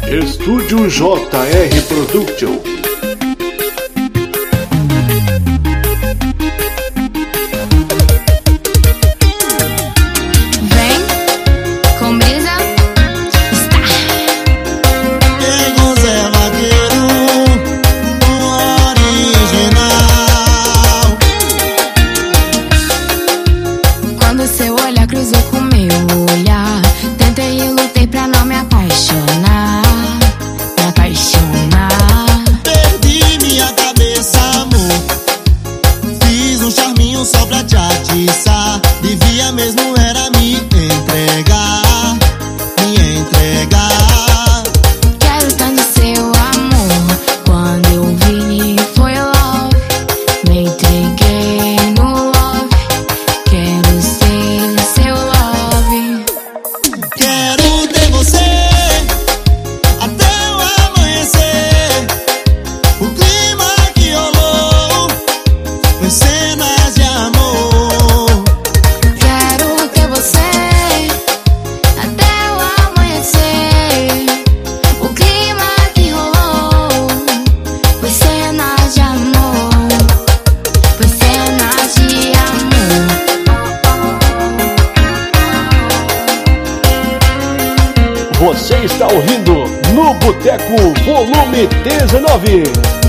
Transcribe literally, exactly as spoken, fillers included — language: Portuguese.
Estúdio J R Production. Seu olhar cruzou com meu olhar. Tentei e lutei pra não me apaixonar, me apaixonar. Perdi minha cabeça, amor. Fiz um charminho só pra te atiçar. Devia mesmo era me entregar, me entregar. Quero tanto seu amor. Quando eu vi foi love. Me entreguei no love. Quero ser seu love. Quero ter você até o amanhecer. O clima que rolou foi cenas de amor. Quero ter você até o amanhecer. O clima que rolou foi cenas de amor. Foi cenas de amor. Você está ouvindo no Boteco Volume dezenove.